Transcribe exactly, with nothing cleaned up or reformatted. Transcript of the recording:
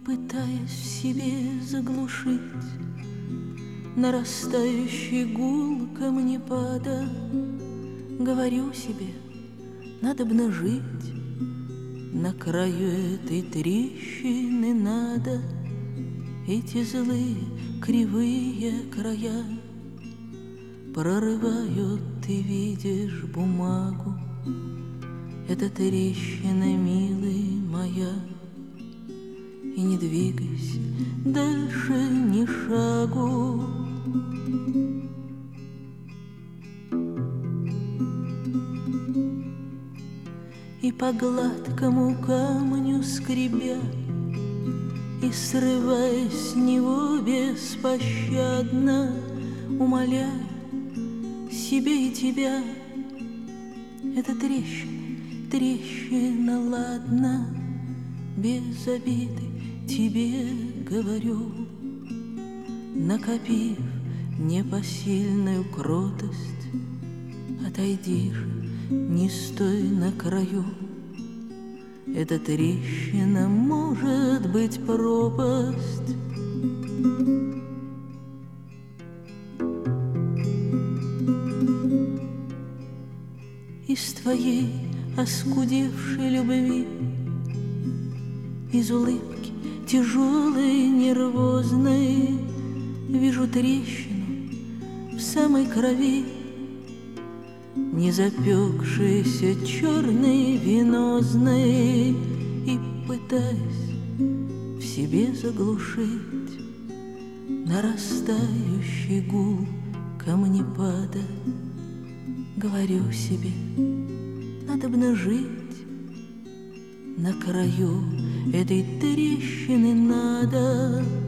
пытаясь в себе заглушить нарастающий гул камнепада, говорю себе, надобно жить, на краю этой трещины надо. Эти злые кривые края прорывают, ты видишь, бумагу. Это трещина, милый, моя. И не двигайся дальше ни шагу. И по гладкому камню скребя, и срываясь с него беспощадно, умоляя себе и тебя, это трещина, трещина, ладно, без обиды тебе говорю, накопив непосильную кротость, отойди же, не стой на краю. Эта трещина может быть пропасть. Из твоей оскудевшей любви, из улыбки тяжелой, нервозной, вижу трещину в самой крови, не запекшейся, черной, венозной, и пытаясь в себе заглушить нарастающий гул камнепада, говорю себе, надобно жить, на краю этой трещины надо.